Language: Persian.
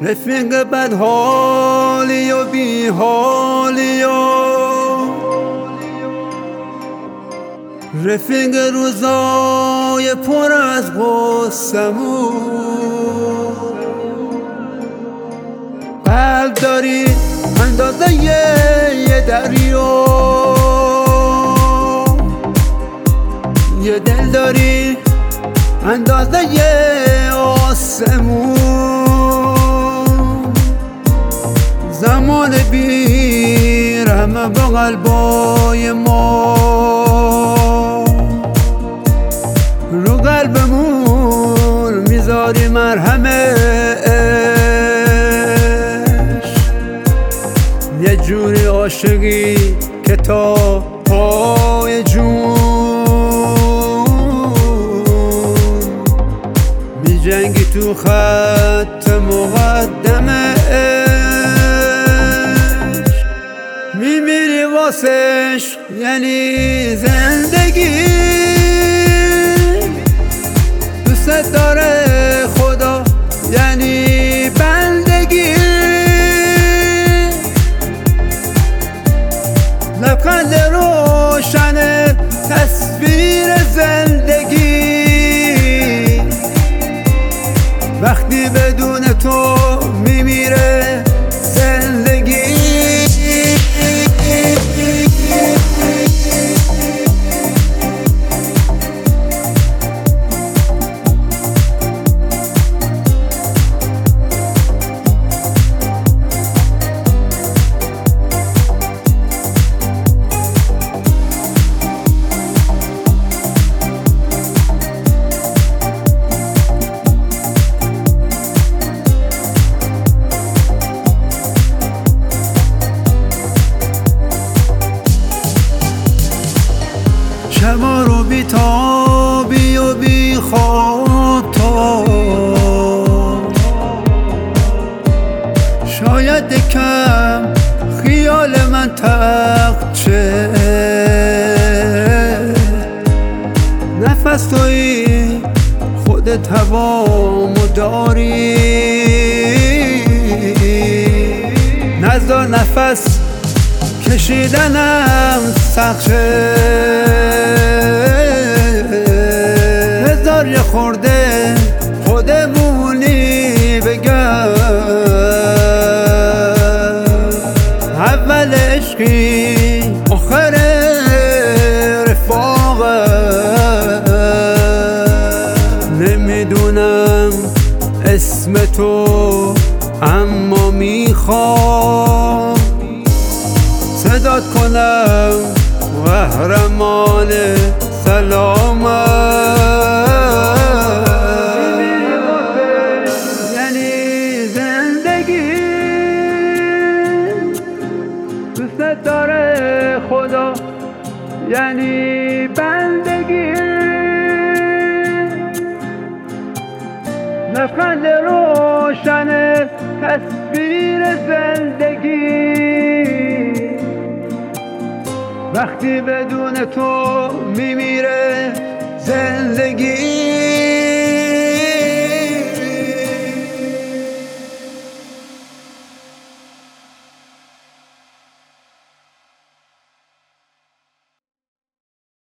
رفیق بد حالی و بی حالی و رفیق روزای پر از غصه‌مون. قلب داری اندازه یه دریا، یه دل داری اندازه یه آسمون. زمان بی رحمه با قلبای ما، رو قلبمون میذاری مرهمش. یه جوری عاشقی که تا پای جون میجنگی تو خط مقدمش، میمیری واسش یعنی زندگی. دوست داره خدا یعنی بندگی، لبخند روشن تصویر زندگی. وقتی بدون تو میمیره زندگی. شبا رو بی تابی و بی خواب تو، شاید کم خیال من تقچه. نفس توی خودت هوامو داری، نذار نفس کشیدنم سخته. بذار یه خورده خودمونی بگم، اول عشقی آخر رفاقت. نمیدونم اسم تو اما میخوام صدات کنم قهرمان سلامت. یعنی زندگی، دوست داره خدا یعنی بندگی. لبخند روشن تصویر زندگی. وقتی بدون تو میمیره زندگی.